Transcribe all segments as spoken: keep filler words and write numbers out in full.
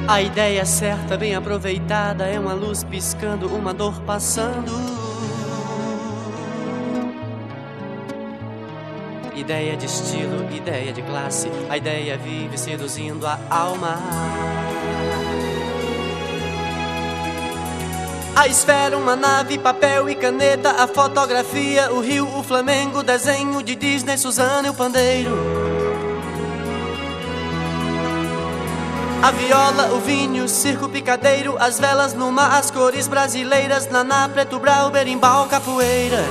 A ideia certa, bem aproveitada, é uma luz piscando, uma dor passando. Ideia de estilo, ideia de classe, a ideia vive seduzindo a alma. A esfera, uma nave, papel e caneta, a fotografia, o rio, o Flamengo, desenho de Disney, Suzana e o pandeiro. A viola, o vinho, o circo picadeiro, as velas no mar, as cores brasileiras, naná, preto, brau, berimbau, capoeira.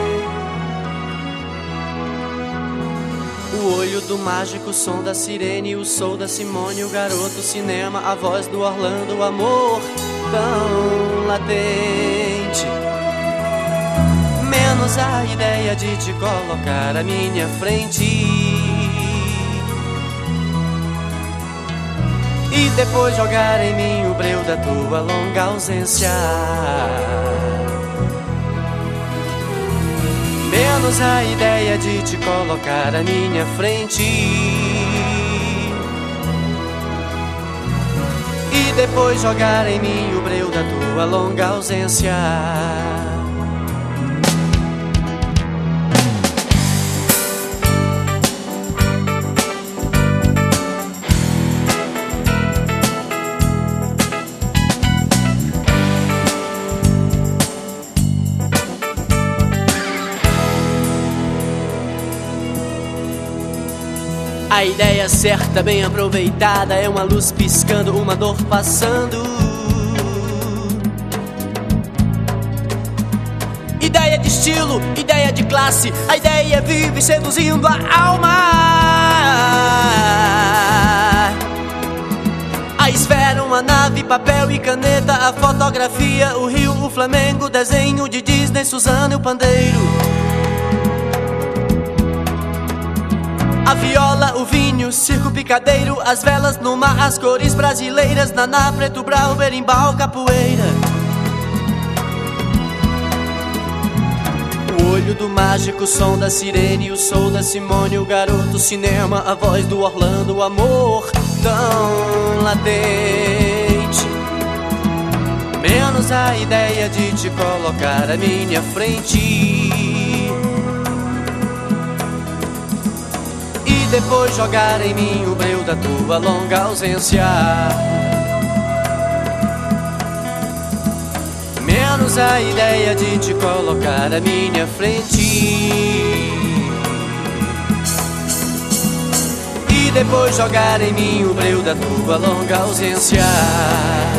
O olho do mágico, o som da sirene, o soul da Simone, o garoto, o cinema, a voz do Orlando, o amor tão latente. Menos a ideia de te colocar à minha frente e depois jogar em mim o breu da tua longa ausência. Menos a ideia de te colocar à minha frente e depois jogar em mim o breu da tua longa ausência. A ideia certa, bem aproveitada, é uma luz piscando, uma dor passando. Ideia de estilo, ideia de classe, a ideia vive seduzindo a alma. A esfera, uma nave, papel e caneta, a fotografia, o rio, o Flamengo, desenho de Disney, Suzana e o pandeiro. A viola, o vinho, o circo picadeiro, as velas no mar, as cores brasileiras, naná, preto, brau, berimbau, capoeira. O olho do mágico, o som da sirene, o soul da Simone, o garoto, o cinema, a voz do Orlando, o amor tão latente. Menos a ideia de te colocar à minha frente e depois jogar em mim o breu da tua longa ausência. Menos a ideia de te colocar à minha frente e depois jogar em mim o breu da tua longa ausência.